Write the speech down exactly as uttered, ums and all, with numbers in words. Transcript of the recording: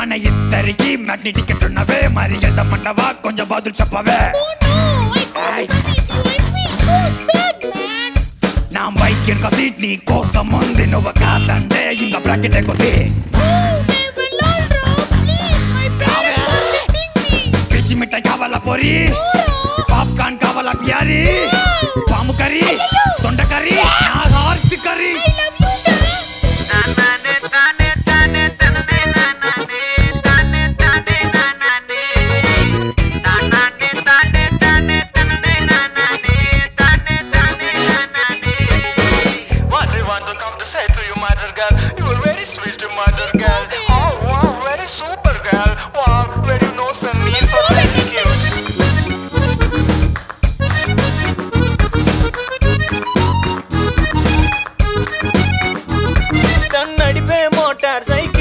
మన ఇద్దరికి మట్టి టికెట్ ఉన్నవే మరి ఎదమంటవా కొంచెం బదులు చెప్పవే నా బైక్ ఇంకా సీట్ నీ కోసం ఉంది నువ్వు కాదంటే ఇంకా బ్రాకెట్ ఎక్కుతుంది పిచ్చి మిఠాయి కావాలా పొరి పాప్కార్న్ కావాలా ప్యారీ పాము కర్రీ దొండ కర్రీ నా heart curry Say to you, mother girl, you are very sweet, mother girl. Oh wow, very super girl. Wow, very innocent, me so thank you. నడిపే మోటార్ సైకిల్